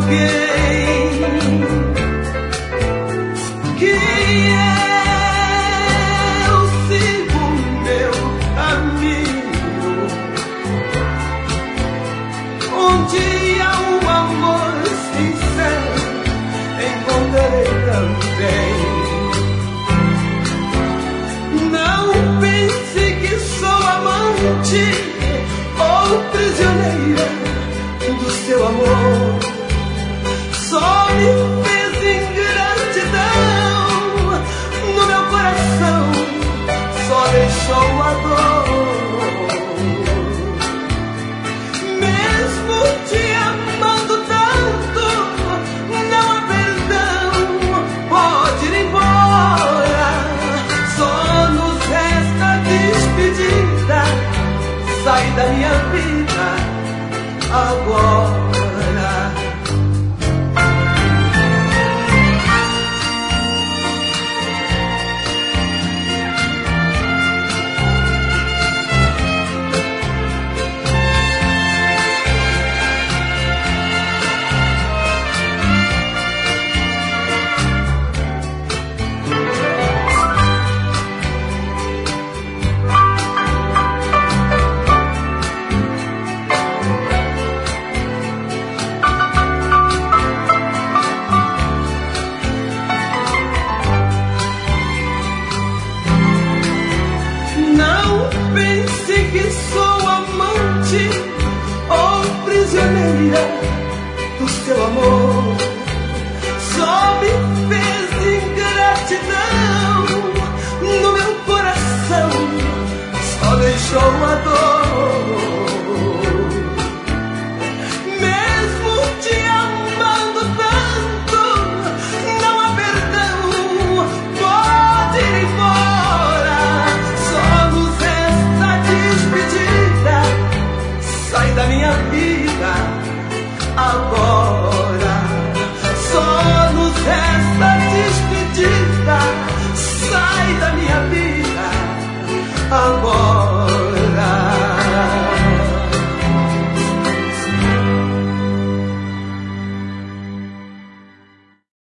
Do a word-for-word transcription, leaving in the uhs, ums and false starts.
alguém que eu sigo meu caminho, onde há um amor sincero, encontrarei também. Não pense que sou amante ou prisioneira do seu amor. Só me fez ingratidão no meu coração, só deixou a dor. Mesmo te amando tanto, não há perdão, pode ir embora. Só nos resta despedida, sai da minha vida agora. Não pense que sou amante ou prisioneira do seu amor. Só me fez ingratidão no meu coração, só deixou a dor.